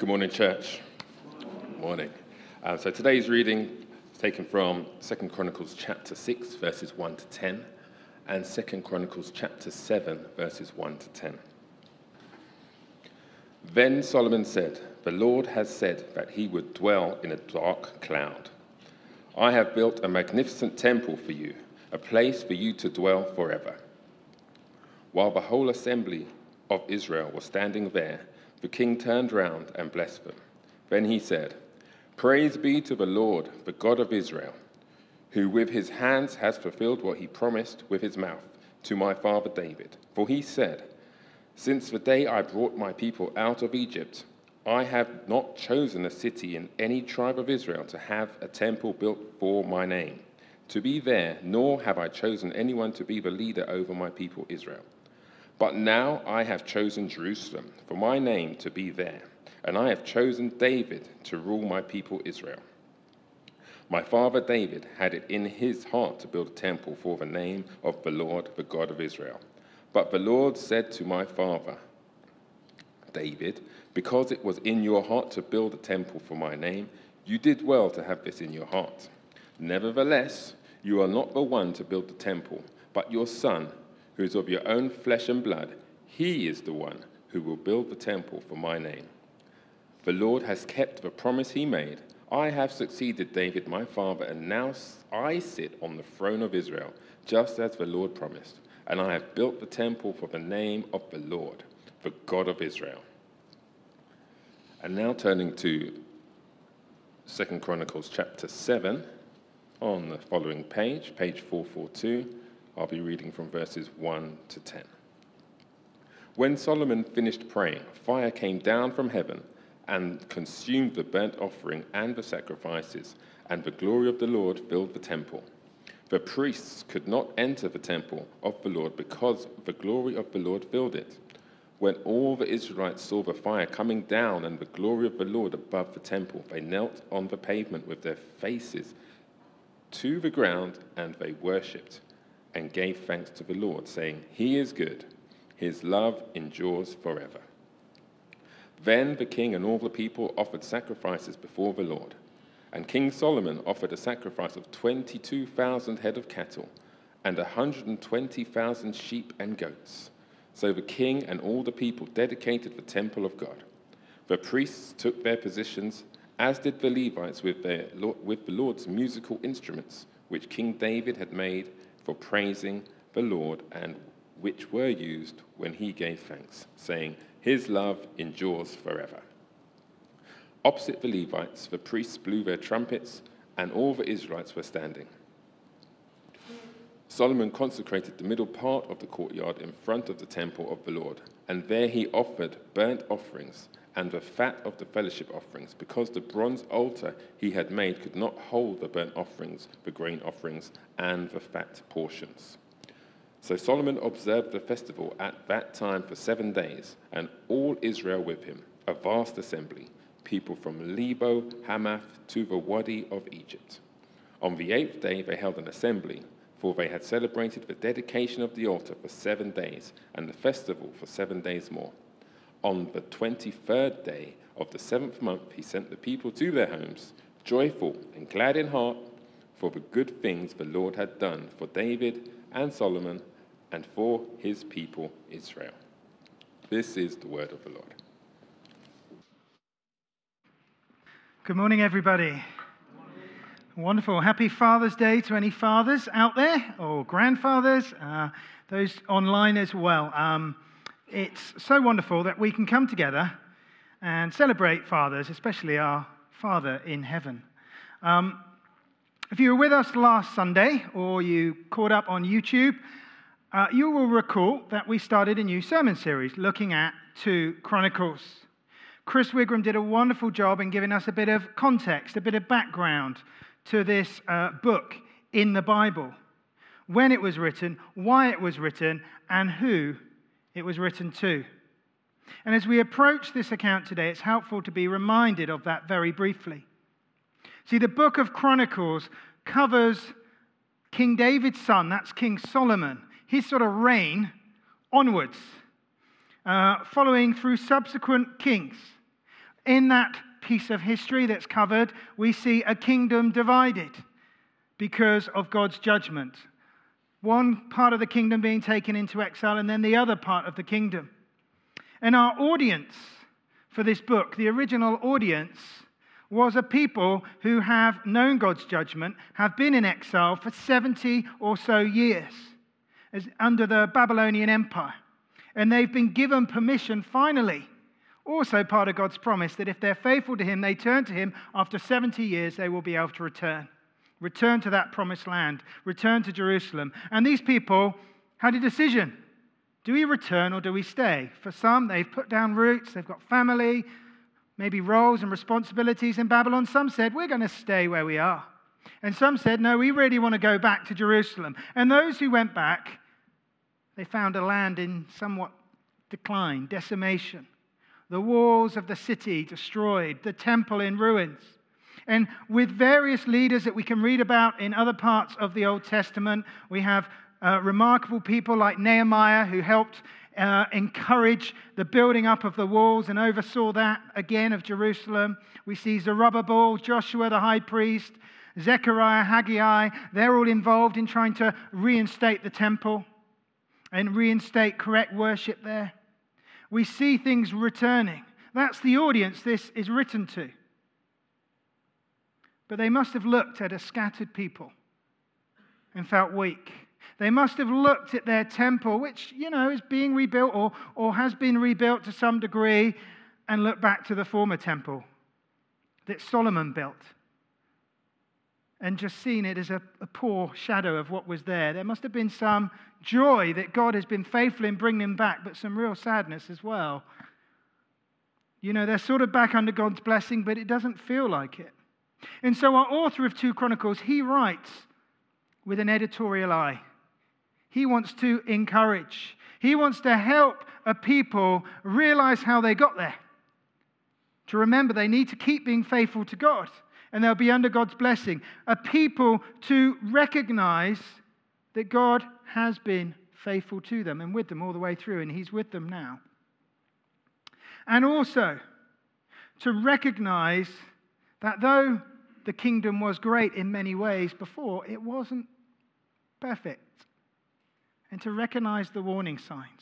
Good morning, church. Morning. So today's reading is taken from 2 Chronicles chapter 6, verses 1 to 10, and 2 Chronicles chapter 7, verses 1 to 10. Then Solomon said, "The Lord has said that he would dwell in a dark cloud. I have built a magnificent temple for you, a place for you to dwell forever." While the whole assembly of Israel was standing there, the king turned round and blessed them. Then he said, "Praise be to the Lord, the God of Israel, who with his hands has fulfilled what he promised with his mouth to my father David. For he said, 'Since the day I brought my people out of Egypt, I have not chosen a city in any tribe of Israel to have a temple built for my name, to be there, nor have I chosen anyone to be the leader over my people Israel. But now I have chosen Jerusalem for my name to be there, and I have chosen David to rule my people Israel. My father David had it in his heart to build a temple for the name of the Lord, the God of Israel. But the Lord said to my father David, 'Because it was in your heart to build a temple for my name, you did well to have this in your heart. Nevertheless, you are not the one to build the temple, but your son, who is of your own flesh and blood. He is the one who will build the temple for my name. The Lord has kept the promise he made. I have succeeded David my father, and now I sit on the throne of Israel, just as the Lord promised. And I have built the temple for the name of the Lord, the God of Israel.'" And now turning to 2 Chronicles chapter 7, on the following page, page 442, I'll be reading from verses 1 to 10. When Solomon finished praying, fire came down from heaven and consumed the burnt offering and the sacrifices, and the glory of the Lord filled the temple. The priests could not enter the temple of the Lord because the glory of the Lord filled it. When all the Israelites saw the fire coming down and the glory of the Lord above the temple, they knelt on the pavement with their faces to the ground, and they worshipped and gave thanks to the Lord, saying, "He is good, his love endures forever." Then the king and all the people offered sacrifices before the Lord. And King Solomon offered a sacrifice of 22,000 head of cattle and 120,000 sheep and goats. So the king and all the people dedicated the temple of God. The priests took their positions, as did the Levites with the Lord's musical instruments, which King David had made for praising the Lord, and which were used when he gave thanks, saying, "His love endures forever." Opposite the Levites, the priests blew their trumpets, and all the Israelites were standing. Solomon consecrated the middle part of the courtyard in front of the temple of the Lord, and there he offered burnt offerings and the fat of the fellowship offerings, because the bronze altar he had made could not hold the burnt offerings, the grain offerings, and the fat portions. So Solomon observed the festival at that time for 7 days, and all Israel with him, a vast assembly, people from Lebo Hamath to the Wadi of Egypt. On the 8th day they held an assembly, for they had celebrated the dedication of the altar for 7 days, and the festival for 7 days more. On the 23rd day of the 7th month, he sent the people to their homes, joyful and glad in heart, for the good things the Lord had done for David and Solomon and for his people Israel. This is the word of the Lord. Good morning, everybody. Wonderful. Happy Father's Day to any fathers out there, or grandfathers, those online as well. It's so wonderful that we can come together and celebrate fathers, especially our Father in heaven. If you were with us last Sunday, or you caught up on YouTube, you will recall that we started a new sermon series looking at 2 Chronicles. Chris Wigram did a wonderful job in giving us a bit of context, a bit of background to this book in the Bible. When it was written, why it was written, and who it was written to. And as we approach this account today, it's helpful to be reminded of that very briefly. See, the book of Chronicles covers King David's son, that's King Solomon, his sort of reign onwards, following through subsequent kings. In that piece of history that's covered, we see a kingdom divided because of God's judgment. One part of the kingdom being taken into exile, and then the other part of the kingdom. And our audience for this book, the original audience, was a people who have known God's judgment, have been in exile for 70 or so years under the Babylonian Empire. And they've been given permission, finally, also part of God's promise, that if they're faithful to Him, they turn to Him, after 70 years, they will be able to return. Return to that promised land. Return to Jerusalem. And these people had a decision. Do we return or do we stay? For some, they've put down roots. They've got family, maybe roles and responsibilities in Babylon. Some said, we're going to stay where we are. And some said, no, we really want to go back to Jerusalem. And those who went back, they found a land in somewhat decline, decimation. The walls of the city destroyed, the temple in ruins. And with various leaders that we can read about in other parts of the Old Testament, we have remarkable people like Nehemiah, who helped encourage the building up of the walls and oversaw that again of Jerusalem. We see Zerubbabel, Joshua the high priest, Zechariah, Haggai. They're all involved in trying to reinstate the temple and reinstate correct worship there. We see things returning. That's the audience this is written to. But they must have looked at a scattered people and felt weak. They must have looked at their temple, which, is being rebuilt or has been rebuilt to some degree, and looked back to the former temple that Solomon built and just seen it as a poor shadow of what was there. There must have been some joy that God has been faithful in bringing them back, but some real sadness as well. They're sort of back under God's blessing, but it doesn't feel like it. And so our author of 2 Chronicles, he writes with an editorial eye. He wants to encourage. He wants to help a people realize how they got there. To remember they need to keep being faithful to God, and they'll be under God's blessing. A people to recognize that God has been faithful to them and with them all the way through, and He's with them now. And also to recognize that though the kingdom was great in many ways before, it wasn't perfect. And to recognize the warning signs.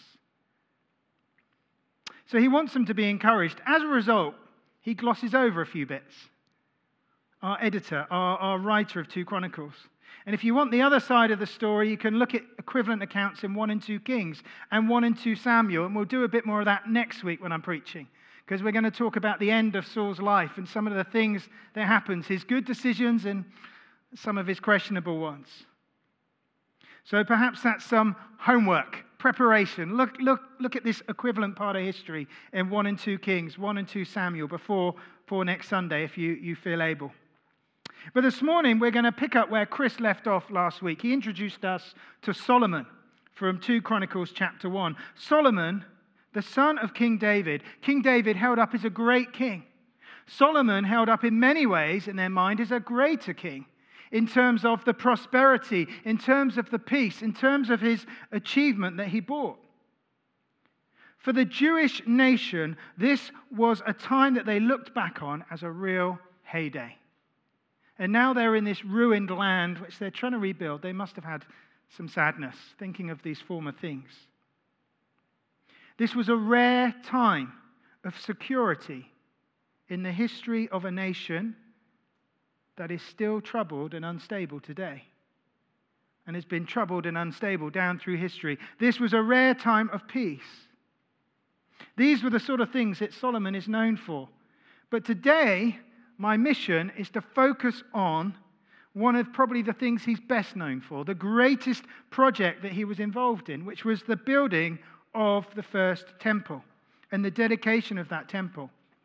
So he wants them to be encouraged. As a result, he glosses over a few bits. Our editor, our writer of 2 Chronicles. And if you want the other side of the story, you can look at equivalent accounts in 1 and 2 Kings and 1 and 2 Samuel. And we'll do a bit more of that next week when I'm preaching. Because we're going to talk about the end of Saul's life and some of the things that happens, his good decisions and some of his questionable ones. So perhaps that's some homework, preparation. Look at this equivalent part of history in 1 and 2 Kings, 1 and 2 Samuel before next Sunday if you feel able. But this morning we're going to pick up where Chris left off last week. He introduced us to Solomon from 2 Chronicles chapter 1. Solomon, the son of King David. King David held up as a great king. Solomon held up in many ways in their mind as a greater king. In terms of the prosperity, in terms of the peace, in terms of his achievement that he brought. For the Jewish nation, this was a time that they looked back on as a real heyday. And now they're in this ruined land, which they're trying to rebuild. They must have had some sadness, thinking of these former things. This was a rare time of security in the history of a nation that is still troubled and unstable today, and has been troubled and unstable down through history. This was a rare time of peace. These were the sort of things that Solomon is known for. But today, my mission is to focus on one of probably the things he's best known for, the greatest project that he was involved in, which was the building of the first temple and the dedication of that temple.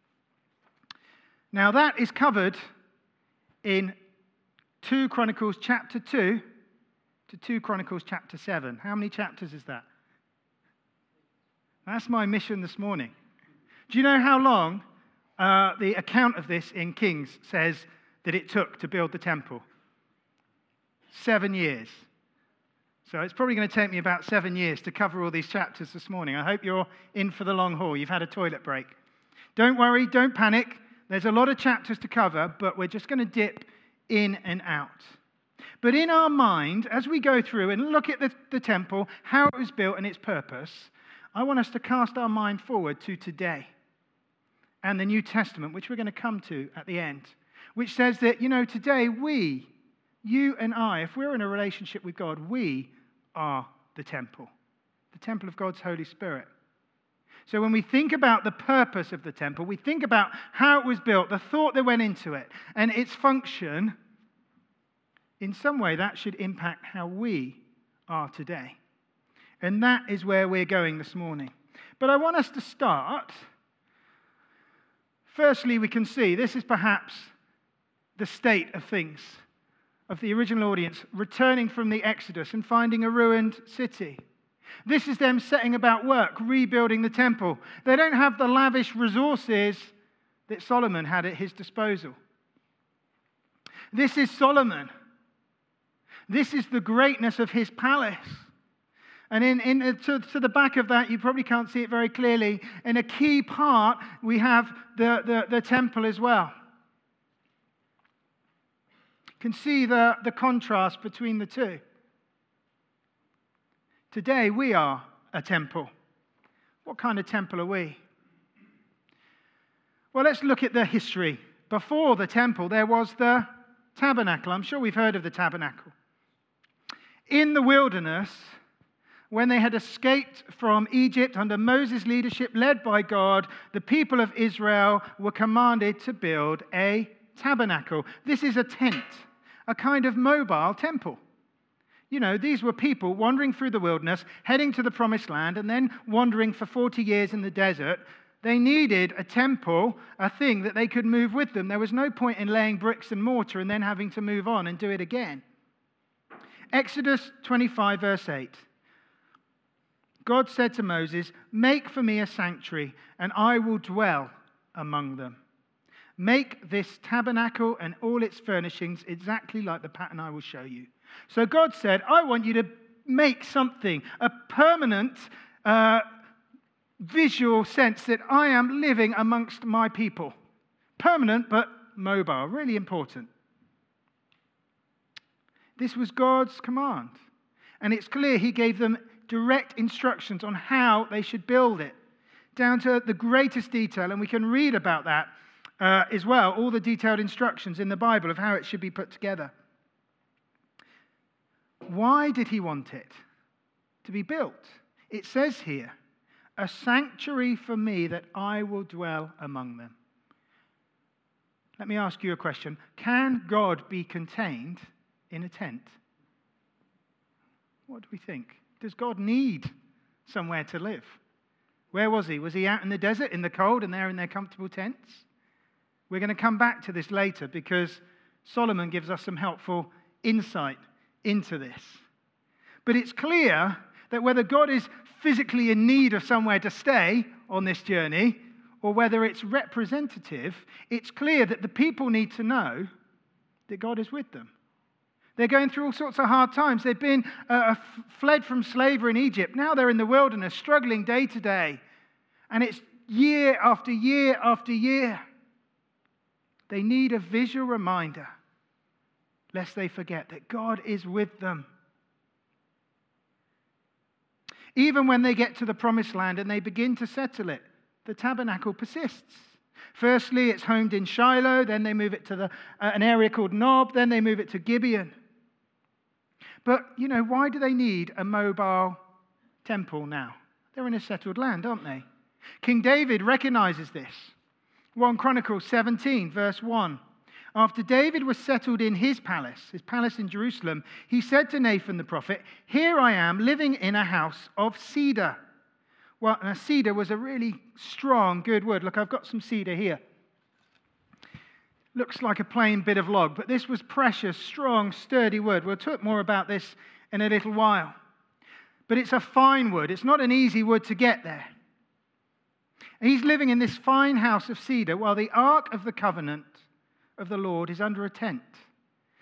Now that is covered in 2 Chronicles chapter 2 to 2 Chronicles chapter 7. How many chapters is that? That's my mission this morning. Do you know how long the account of this in Kings says that it took to build the temple? 7 years. So it's probably going to take me about 7 years to cover all these chapters this morning. I hope you're in for the long haul. You've had a toilet break. Don't worry, don't panic. There's a lot of chapters to cover, but we're just going to dip in and out. But in our mind, as we go through and look at the temple, how it was built and its purpose, I want us to cast our mind forward to today and the New Testament, which we're going to come to at the end, which says that, today we, you and I, if we're in a relationship with God, we are the temple of God's Holy Spirit. So when we think about the purpose of the temple, we think about how it was built, the thought that went into it, and its function. In some way, that should impact how we are today. And that is where we're going this morning. But I want us to start. Firstly, we can see this is perhaps the state of things of the original audience returning from the Exodus and finding a ruined city. This is them setting about work, rebuilding the temple. They don't have the lavish resources that Solomon had at his disposal. This is Solomon. This is the greatness of his palace. And to the back of that, you probably can't see it very clearly. In a key part, we have the temple as well. You can see the contrast between the two. Today, we are a temple. What kind of temple are we? Well, let's look at the history. Before the temple, there was the tabernacle. I'm sure we've heard of the tabernacle. In the wilderness, when they had escaped from Egypt under Moses' leadership, led by God, the people of Israel were commanded to build a tabernacle. This is a tent, a kind of mobile temple. These were people wandering through the wilderness, heading to the promised land, and then wandering for 40 years in the desert. They needed a temple, a thing that they could move with them. There was no point in laying bricks and mortar and then having to move on and do it again. Exodus 25, verse 8. God said to Moses, "Make for me a sanctuary, and I will dwell among them. Make this tabernacle and all its furnishings exactly like the pattern I will show you." So God said, I want you to make something, a permanent visual sense that I am living amongst my people. Permanent, but mobile. Really important. This was God's command. And it's clear he gave them direct instructions on how they should build it, down to the greatest detail. And we can read about that as well, all the detailed instructions in the Bible of how it should be put together. Why did he want it to be built? It says here, "A sanctuary for me that I will dwell among them." Let me ask you a question. Can God be contained in a tent? What do we think? Does God need somewhere to live? Where was he? Was he out in the desert, in the cold, and they're in their comfortable tents? We're going to come back to this later because Solomon gives us some helpful insight into this. But it's clear that whether God is physically in need of somewhere to stay on this journey, or whether it's representative, it's clear that the people need to know that God is with them. They're going through all sorts of hard times. They've been fled from slavery in Egypt. Now they're in the wilderness, struggling day to day. And it's year after year after year. They need a visual reminder, lest they forget that God is with them. Even when they get to the promised land and they begin to settle it, the tabernacle persists. Firstly, it's homed in Shiloh, then they move it to an area called Nob, then they move it to Gibeon. But, why do they need a mobile temple now? They're in a settled land, aren't they? King David recognizes this. 1 Chronicles 17, verse 1. After David was settled in his palace in Jerusalem, he said to Nathan the prophet, "Here I am living in a house of cedar." Well, and a cedar was a really strong, good wood. Look, I've got some cedar here. Looks like a plain bit of log, but this was precious, strong, sturdy wood. We'll talk more about this in a little while. But it's a fine wood. It's not an easy wood to get there. And he's living in this fine house of cedar while the Ark of the Covenant of the Lord is under a tent.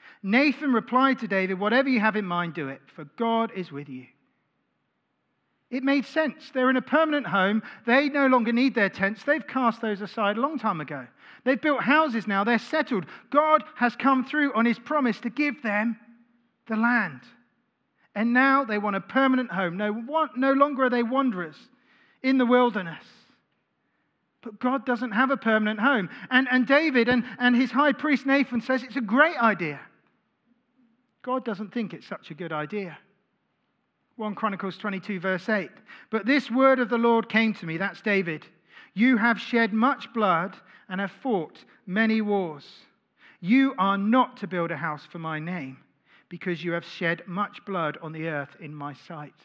Nathan replied to David, "Whatever you have in mind, do it, for God is with you." It made sense. They're in a permanent home. They no longer need their tents. They've cast those aside a long time ago. They've built houses now. They're settled. God has come through on his promise to give them the land. And now they want a permanent home. No longer are they wanderers in the wilderness. But God doesn't have a permanent home. And David and his high priest Nathan says it's a great idea. God doesn't think it's such a good idea. 1 Chronicles 22 verse 8. But this word of the Lord came to me, that's David. You have shed much blood and have fought many wars. You are not to build a house for my name, because you have shed much blood on the earth in my sight.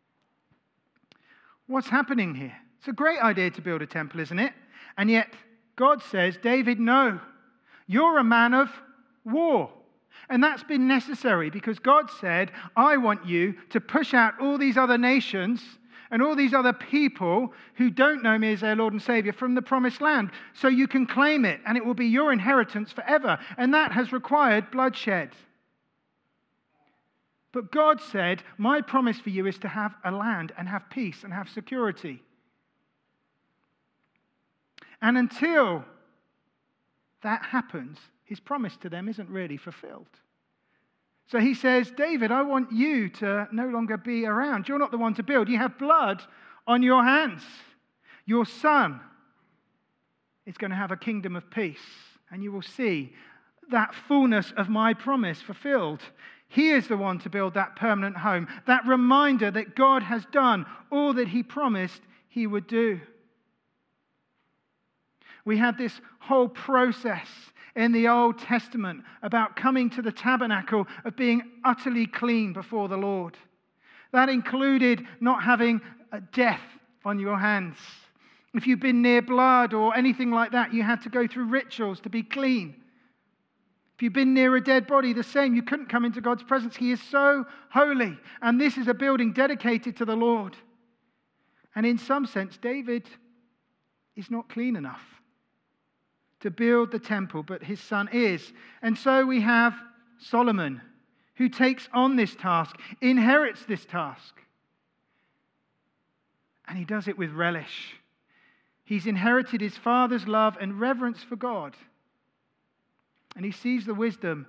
What's happening here? It's a great idea to build a temple, isn't it? And yet God says, David, no, you're a man of war. And that's been necessary because God said, I want you to push out all these other nations and all these other people who don't know me as their Lord and Savior from the promised land, so you can claim it and it will be your inheritance forever. And that has required bloodshed. But God said, my promise for you is to have a land and have peace and have security. And until that happens, his promise to them isn't really fulfilled. So he says, David, I want you to no longer be around. You're not the one to build. You have blood on your hands. Your son is going to have a kingdom of peace, and you will see that fullness of my promise fulfilled. He is the one to build that permanent home, that reminder that God has done all that he promised he would do. We had this whole process in the Old Testament about coming to the tabernacle, of being utterly clean before the Lord. That included not having a death on your hands. If you've been near blood or anything like that, you had to go through rituals to be clean. If you've been near a dead body, the same. You couldn't come into God's presence. He is so holy. And this is a building dedicated to the Lord. And in some sense, David is not clean enough to build the temple, but his son is. And so we have Solomon, who takes on this task, inherits this task. And he does it with relish. He's inherited his father's love and reverence for God. And he sees the wisdom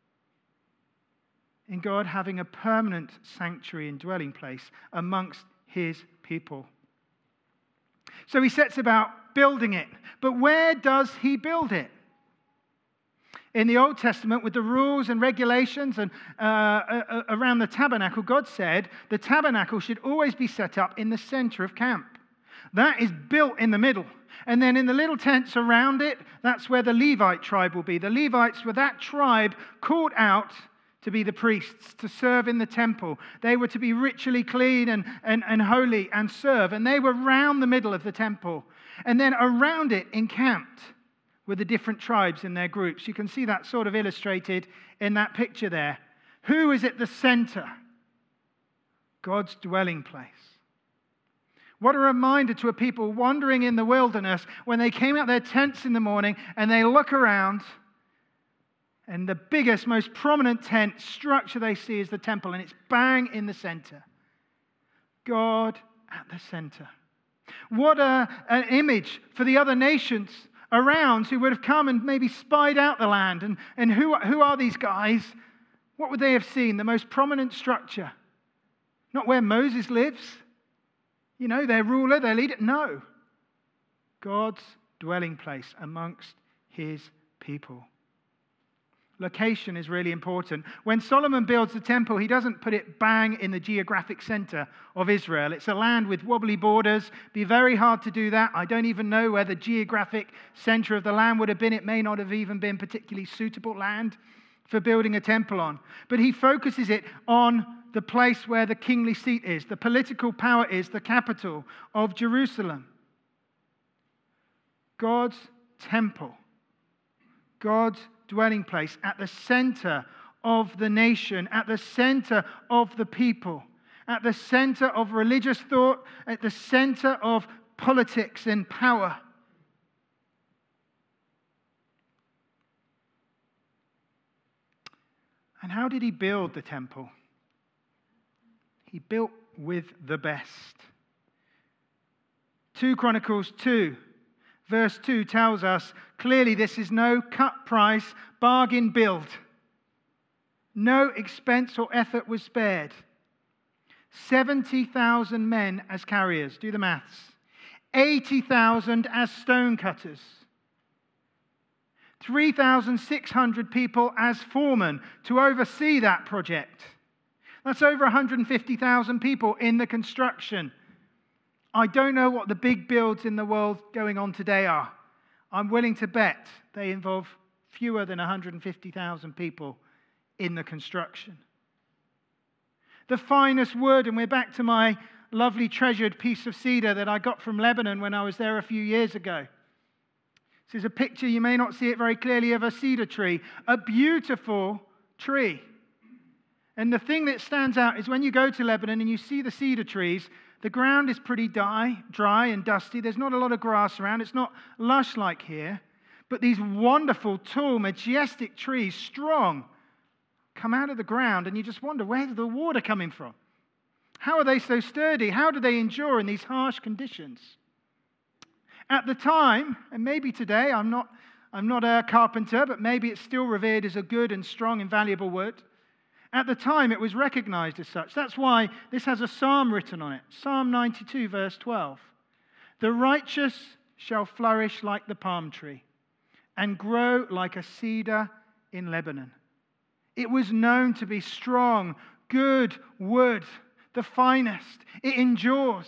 in God having a permanent sanctuary and dwelling place amongst his people. So he sets about building it. But where does he build it? In the Old Testament, with the rules and regulations and around the tabernacle, God said the tabernacle should always be set up in the center of camp. That is built in the middle. And then in the little tents around it, that's where the Levite tribe will be. The Levites were that tribe called out to be the priests, to serve in the temple. They were to be ritually clean and holy and serve. And they were round the middle of the temple. And then around it, encamped, were the different tribes in their groups. You can see that sort of illustrated in that picture there. Who is at the center? God's dwelling place. What a reminder to a people wandering in the wilderness when they came out their tents in the morning and they look around, and the biggest, most prominent tent structure they see is the temple, and it's bang in the center. God at the center. What an image for the other nations around who would have come and maybe spied out the land. And who are these guys? What would they have seen? The most prominent structure. Not where Moses lives. You know, their ruler, their leader. No. God's dwelling place amongst his people. Location is really important. When Solomon builds the temple, he doesn't put it bang in the geographic center of Israel. It's a land with wobbly borders. It'd be very hard to do that. I don't even know where the geographic center of the land would have been. It may not have even been particularly suitable land for building a temple on. But he focuses it on the place where the kingly seat is, the political power is, the capital of Jerusalem. God's temple. God's dwelling place at the center of the nation, at the center of the people, at the center of religious thought, at the center of politics and power. And how did he build the temple? He built with the best. 2 Chronicles 2, verse 2 tells us clearly this is no cut price, bargain build. No expense or effort was spared. 70,000 men as carriers, do the maths. 80,000 as stone cutters. 3,600 people as foremen to oversee that project. That's over 150,000 people in the construction. I don't know what the big builds in the world going on today are. I'm willing to bet they involve fewer than 150,000 people in the construction. The finest wood, and we're back to my lovely treasured piece of cedar that I got from Lebanon when I was there a few years ago. This is a picture, you may not see it very clearly, of a cedar tree, a beautiful tree. And the thing that stands out is when you go to Lebanon and you see the cedar trees, the ground is pretty dry and dusty. There's not a lot of grass around. It's not lush like here. But these wonderful, tall, majestic trees, strong, come out of the ground and you just wonder, where's the water coming from? How are they so sturdy? How do they endure in these harsh conditions? At the time, and maybe today, I'm not a carpenter, but maybe it's still revered as a good and strong and valuable wood. At the time, it was recognized as such. That's why this has a psalm written on it. Psalm 92, verse 12. The righteous shall flourish like the palm tree and grow like a cedar in Lebanon. It was known to be strong, good wood, the finest. It endures.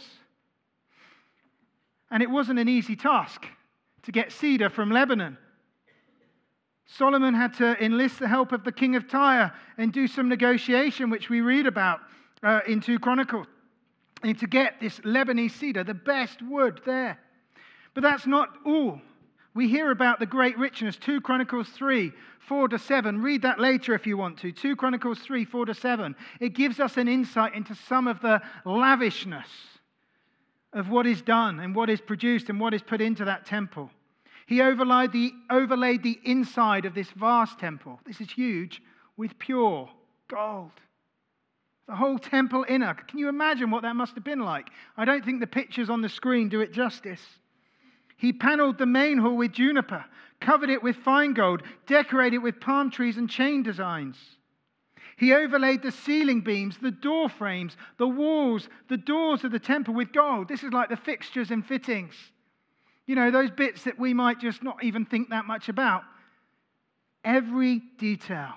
And it wasn't an easy task to get cedar from Lebanon. Solomon had to enlist the help of the king of Tyre and do some negotiation, which we read about in 2 Chronicles, and to get this Lebanese cedar, the best wood there. But that's not all. We hear about the great richness, 2 Chronicles 3, 4-7. Read that later if you want to. 2 Chronicles 3, 4-7. It gives us an insight into some of the lavishness of what is done and what is produced and what is put into that temple. He overlaid the inside of this vast temple. This is huge, with pure gold. The whole temple inner. Can you imagine what that must have been like? I don't think the pictures on the screen do it justice. He paneled the main hall with juniper, covered it with fine gold, decorated it with palm trees and chain designs. He overlaid the ceiling beams, the door frames, the walls, the doors of the temple with gold. This is like the fixtures and fittings. You know, those bits that we might just not even think that much about. Every detail.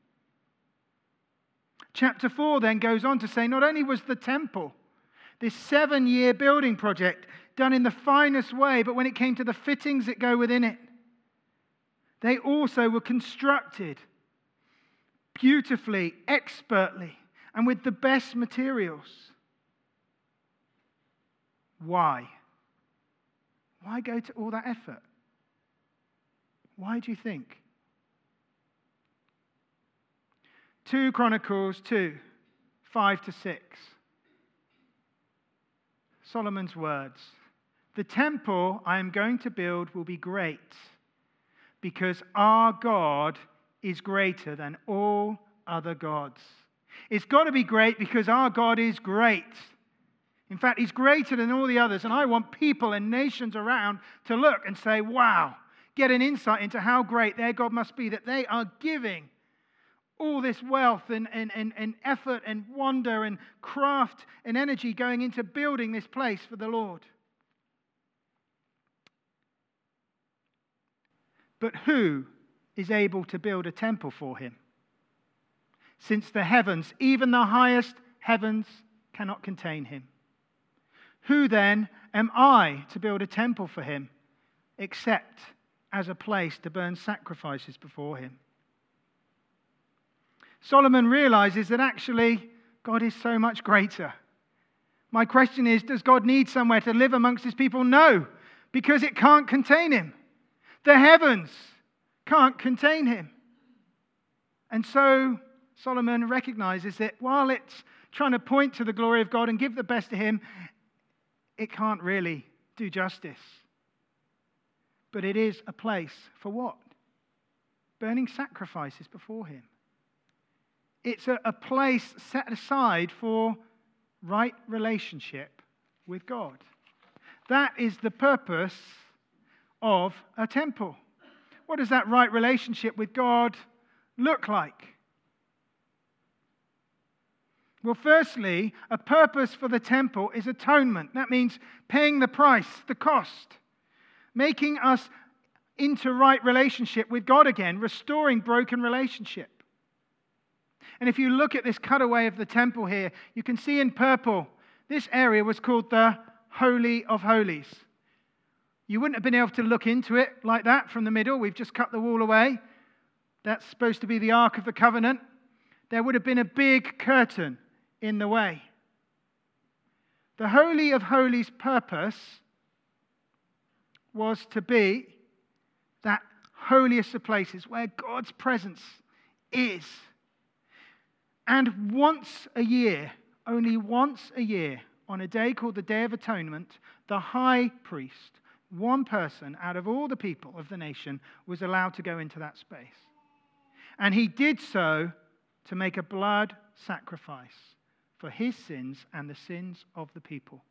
Chapter 4 then goes on to say not only was the temple, this 7-year building project, done in the finest way, but when it came to the fittings that go within it, they also were constructed beautifully, expertly, and with the best materials. Why? Why go to all that effort? Why do you think? 2 Chronicles 2, 5-6. Solomon's words. The temple I am going to build will be great because our God is greater than all other gods. It's got to be great because our God is great. In fact, he's greater than all the others, and I want people and nations around to look and say, wow, get an insight into how great their God must be, that they are giving all this wealth and effort and wonder and craft and energy going into building this place for the Lord. But who is able to build a temple for him? Since the heavens, even the highest heavens, cannot contain him. Who then am I to build a temple for him, except as a place to burn sacrifices before him? Solomon realizes that actually God is so much greater. My question is, does God need somewhere to live amongst his people? No, because it can't contain him. The heavens can't contain him. And so Solomon recognizes that while it's trying to point to the glory of God and give the best to him, it can't really do justice. But it is a place for what? Burning sacrifices before him. It's a place set aside for right relationship with God. That is the purpose of a temple. What does that right relationship with God look like? Well, firstly, a purpose for the temple is atonement. That means paying the price, the cost, making us into right relationship with God again, restoring broken relationship. And if you look at this cutaway of the temple here, you can see in purple, this area was called the Holy of Holies. You wouldn't have been able to look into it like that from the middle. We've just cut the wall away. That's supposed to be the Ark of the Covenant. There would have been a big curtain in the way. The Holy of Holies' purpose was to be that holiest of places where God's presence is. And once a year, only once a year, on a day called the Day of Atonement, the high priest, one person out of all the people of the nation, was allowed to go into that space. And he did so to make a blood sacrifice for his sins and the sins of the people.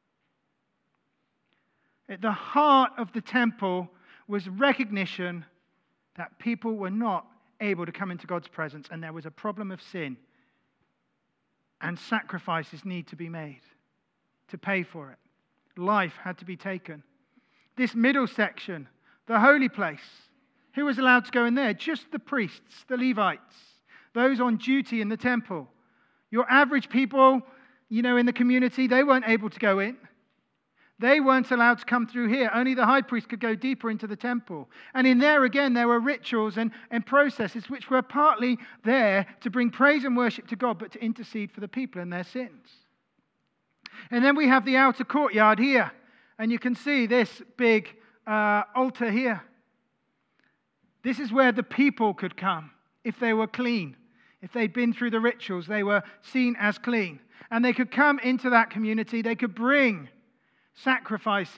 At the heart of the temple was recognition that people were not able to come into God's presence, and there was a problem of sin, and sacrifices need to be made to pay for it. Life had to be taken. This middle section, the holy place, who was allowed to go in there? Just the priests, the Levites, those on duty in the temple. Your average people, in the community, they weren't able to go in. They weren't allowed to come through here. Only the high priest could go deeper into the temple. And in there again, there were rituals and processes which were partly there to bring praise and worship to God, but to intercede for the people and their sins. And then we have the outer courtyard here. And you can see this big altar here. This is where the people could come if they were clean. If they'd been through the rituals, they were seen as clean. And they could come into that community. They could bring sacrifices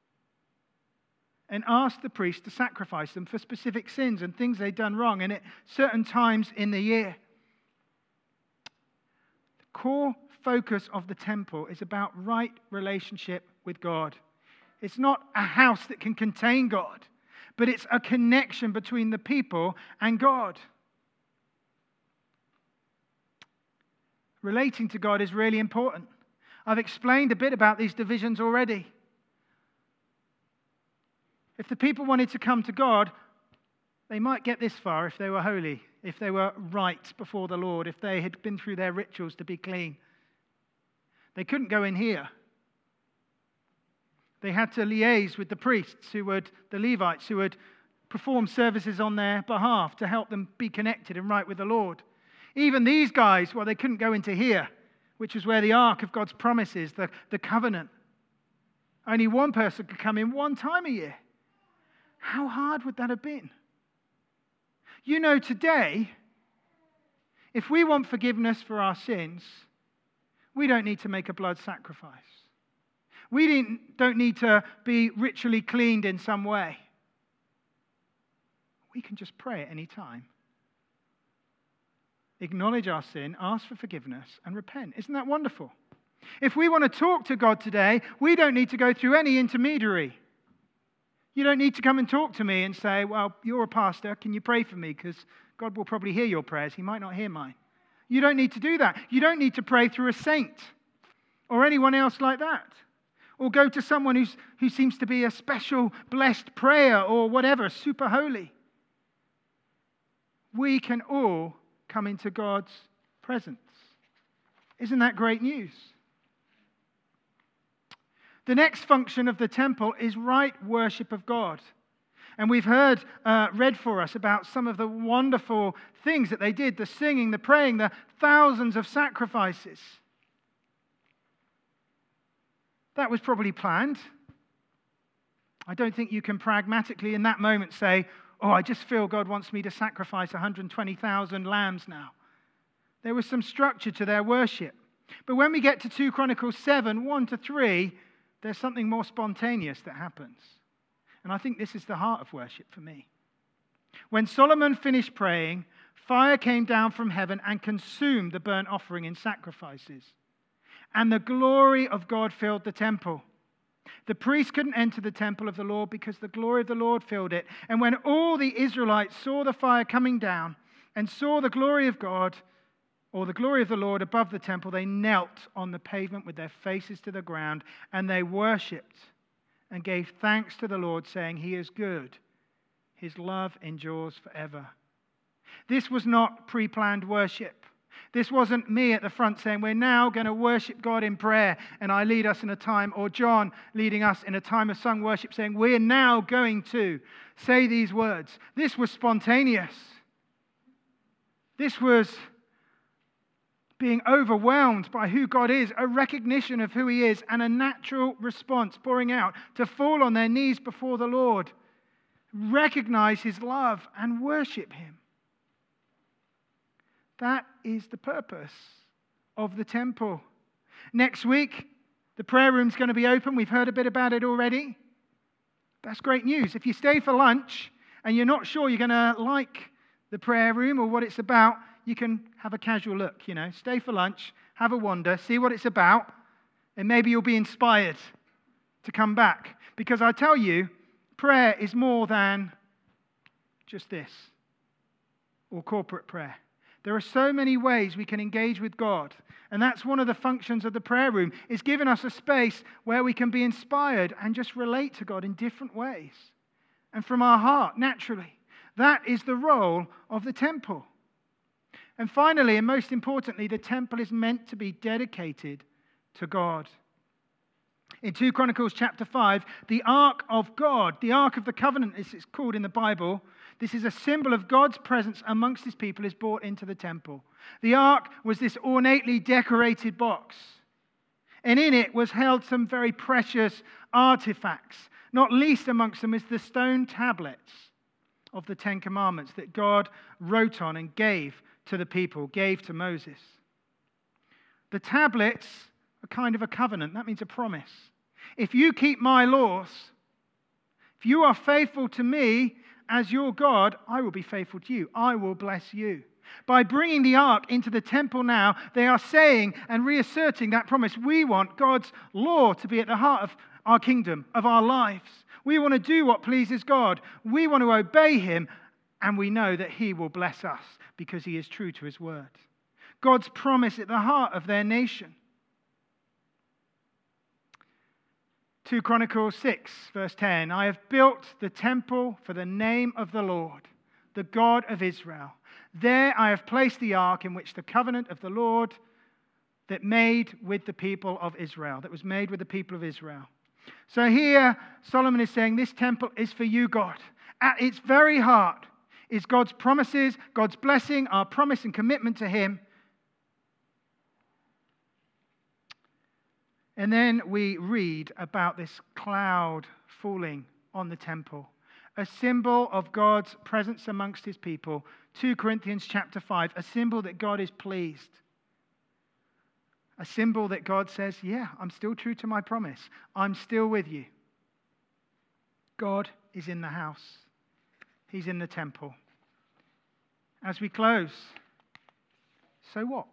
and ask the priest to sacrifice them for specific sins and things they'd done wrong, and at certain times in the year. The core focus of the temple is about right relationship with God. It's not a house that can contain God, but it's a connection between the people and God. Relating to God is really important. I've explained a bit about these divisions already. If the people wanted to come to God, they might get this far if they were holy, if they were right before the Lord, if they had been through their rituals to be clean. They couldn't go in here. They had to liaise with the priests, the Levites, who would perform services on their behalf to help them be connected and right with the Lord. Even these guys, they couldn't go into here, which is where the Ark of God's promise is, the covenant. Only one person could come in one time a year. How hard would that have been? Today, if we want forgiveness for our sins, we don't need to make a blood sacrifice. We don't need to be ritually cleaned in some way. We can just pray at any time. Acknowledge our sin, ask for forgiveness, and repent. Isn't that wonderful? If we want to talk to God today, we don't need to go through any intermediary. You don't need to come and talk to me and say, well, you're a pastor, can you pray for me? Because God will probably hear your prayers. He might not hear mine. You don't need to do that. You don't need to pray through a saint or anyone else like that. Or go to someone who seems to be a special blessed prayer or whatever, super holy. We can all come into God's presence. Isn't that great news? The next function of the temple is right worship of God. And we've heard read for us about some of the wonderful things that they did, the singing, the praying, the thousands of sacrifices. That was probably planned. I don't think you can pragmatically in that moment say, I just feel God wants me to sacrifice 120,000 lambs now. There was some structure to their worship. But when we get to 2 Chronicles 7, 1-3, there's something more spontaneous that happens. And I think this is the heart of worship for me. When Solomon finished praying, fire came down from heaven and consumed the burnt offering and sacrifices. and the glory of God filled the temple. The priest couldn't enter the temple of the Lord because the glory of the Lord filled it. And when all the Israelites saw the fire coming down and saw the glory of God, or the glory of the Lord above the temple, they knelt on the pavement with their faces to the ground, and they worshipped and gave thanks to the Lord, saying, He is good. His love endures forever. This was not pre-planned worship. This wasn't me at the front saying, we're now going to worship God in prayer, and I lead us in a time, or John leading us in a time of sung worship saying, we're now going to say these words. This was spontaneous. This was being overwhelmed by who God is, a recognition of who He is, and a natural response pouring out to fall on their knees before the Lord, recognize His love, and worship Him. That is the purpose of the temple. Next week, the prayer room's going to be open. We've heard a bit about it already. That's great news. If you stay for lunch and you're not sure you're going to like the prayer room or what it's about, you can have a casual look, Stay for lunch, have a wander, see what it's about, and maybe you'll be inspired to come back. Because I tell you, prayer is more than just this, or corporate prayer. There are so many ways we can engage with God. And that's one of the functions of the prayer room, is giving us a space where we can be inspired and just relate to God in different ways. And from our heart, naturally. That is the role of the temple. And finally, and most importantly, the temple is meant to be dedicated to God. In 2 Chronicles chapter 5, the Ark of God, the Ark of the Covenant, as it's called in the Bible, this is a symbol of God's presence amongst His people, is brought into the temple. The Ark was this ornately decorated box, and in it was held some very precious artifacts. Not least amongst them is the stone tablets of the Ten Commandments that God wrote on and gave to the people, gave to Moses. The tablets are kind of a covenant. That means a promise. If you keep my laws, if you are faithful to me as your God, I will be faithful to you. I will bless you. By bringing the ark into the temple now, they are saying and reasserting that promise. We want God's law to be at the heart of our kingdom, of our lives. We want to do what pleases God. We want to obey Him, and we know that He will bless us because He is true to His word. God's promise at the heart of their nation. 2 Chronicles 6, verse 10, I have built the temple for the name of the Lord, the God of Israel. There I have placed the ark in which the covenant of the Lord that was made with the people of Israel. So here, Solomon is saying this temple is for you, God. At its very heart is God's promises, God's blessing, our promise and commitment to Him. And then we read about this cloud falling on the temple, a symbol of God's presence amongst His people. 2 Corinthians chapter 5, a symbol that God is pleased. A symbol that God says, yeah, I'm still true to my promise. I'm still with you. God is in the house. He's in the temple. As we close, so what?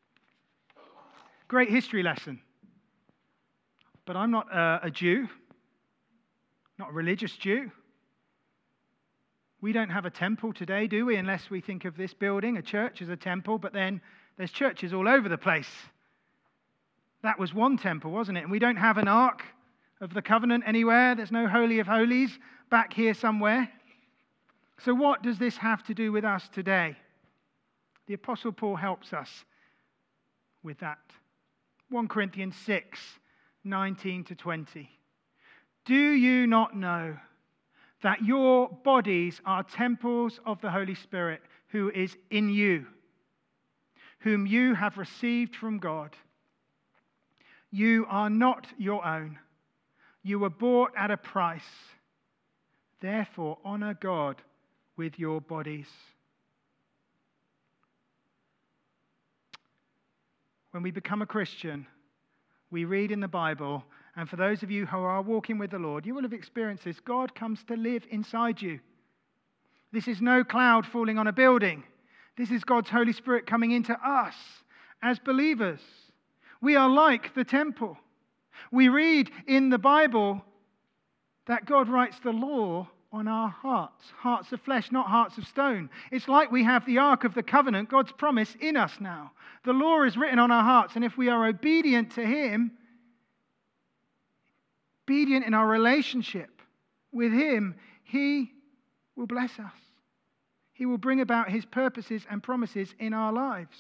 Great history lesson. But I'm not a Jew, not a religious Jew. We don't have a temple today, do we? Unless we think of this building, a church as a temple, but then there's churches all over the place. That was one temple, wasn't it? And we don't have an Ark of the Covenant anywhere. There's no Holy of Holies back here somewhere. So what does this have to do with us today? The Apostle Paul helps us with that. 1 Corinthians 6, 19 to 20. Do you not know that your bodies are temples of the Holy Spirit who is in you, whom you have received from God? You are not your own. You were bought at a price. Therefore, honor God with your bodies. When we become a Christian, we read in the Bible, and for those of you who are walking with the Lord, you will have experienced this. God comes to live inside you. This is no cloud falling on a building. This is God's Holy Spirit coming into us as believers. We are like the temple. We read in the Bible that God writes the law on our hearts, hearts of flesh, not hearts of stone. It's like we have the Ark of the Covenant, God's promise, in us now. The law is written on our hearts, and if we are obedient to Him, obedient in our relationship with Him, He will bless us. He will bring about His purposes and promises in our lives.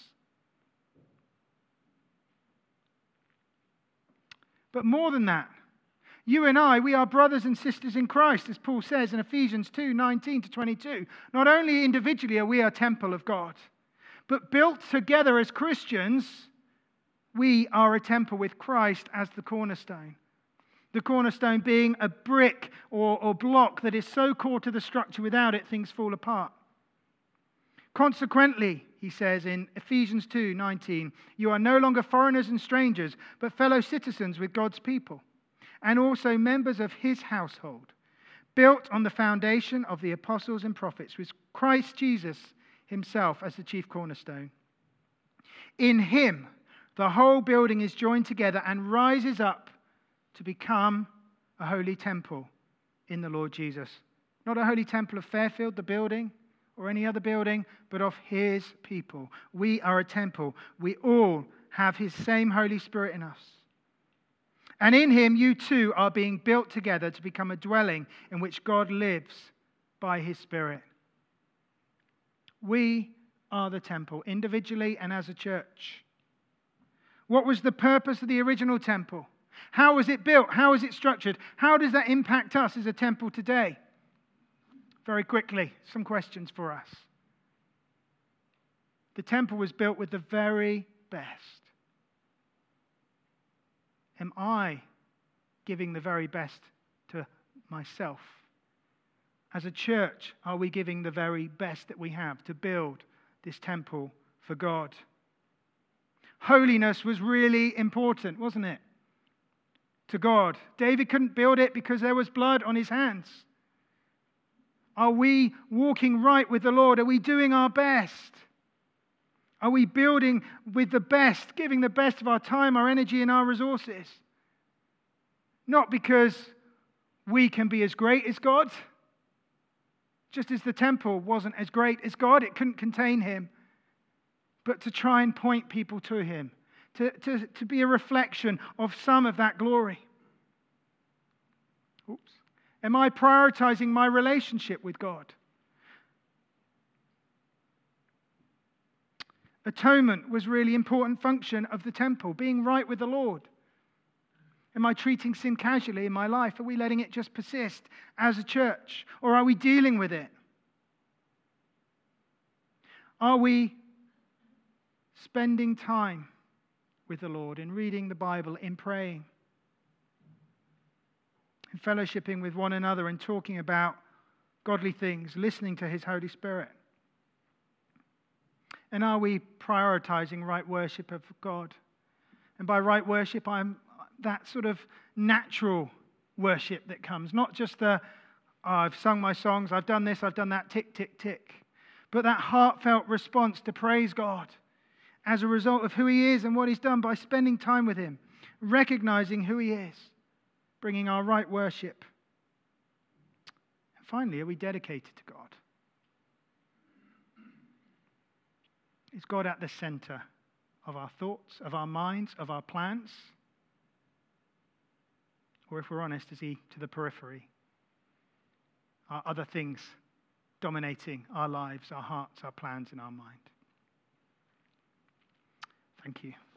But more than that, you and I, we are brothers and sisters in Christ, as Paul says in Ephesians 2:19-22. Not only individually are we a temple of God, but built together as Christians, we are a temple with Christ as the cornerstone. The cornerstone being a brick or block that is so core to the structure, without it, things fall apart. Consequently, he says in Ephesians 2:19, you are no longer foreigners and strangers, but fellow citizens with God's people, and also members of His household, built on the foundation of the apostles and prophets, with Christ Jesus Himself as the chief cornerstone. In Him, the whole building is joined together and rises up to become a holy temple in the Lord Jesus. Not a holy temple of Fairfield, the building, or any other building, but of His people. We are a temple. We all have His same Holy Spirit in us. And in Him, you too are being built together to become a dwelling in which God lives by His Spirit. We are the temple, individually and as a church. What was the purpose of the original temple? How was it built? How is it structured? How does that impact us as a temple today? Very quickly, some questions for us. The temple was built with the very best. Am I giving the very best to myself? As a church, are we giving the very best that we have to build this temple for God? Holiness was really important, wasn't it? To God. David couldn't build it because there was blood on his hands. Are we walking right with the Lord? Are we doing our best? Are we building with the best, giving the best of our time, our energy, and our resources? Not because we can be as great as God. Just as the temple wasn't as great as God, it couldn't contain Him. But to try and point people to Him. To be a reflection of some of that glory. Oops. Am I prioritizing my relationship with God? Atonement was a really important function of the temple, being right with the Lord. Am I treating sin casually in my life? Are we letting it just persist as a church? Or are we dealing with it? Are we spending time with the Lord, in reading the Bible, in praying, in fellowshipping with one another and talking about godly things, listening to His Holy Spirit? And are we prioritizing right worship of God? And by right worship, I'm that sort of natural worship that comes, not just I've sung my songs, I've done this, I've done that, tick, tick, tick, but that heartfelt response to praise God as a result of who He is and what He's done, by spending time with Him, recognizing who He is, bringing our right worship. And finally, are we dedicated to God? Is God at the center of our thoughts, of our minds, of our plans? Or if we're honest, is He to the periphery? Are other things dominating our lives, our hearts, our plans, and our mind? Thank you.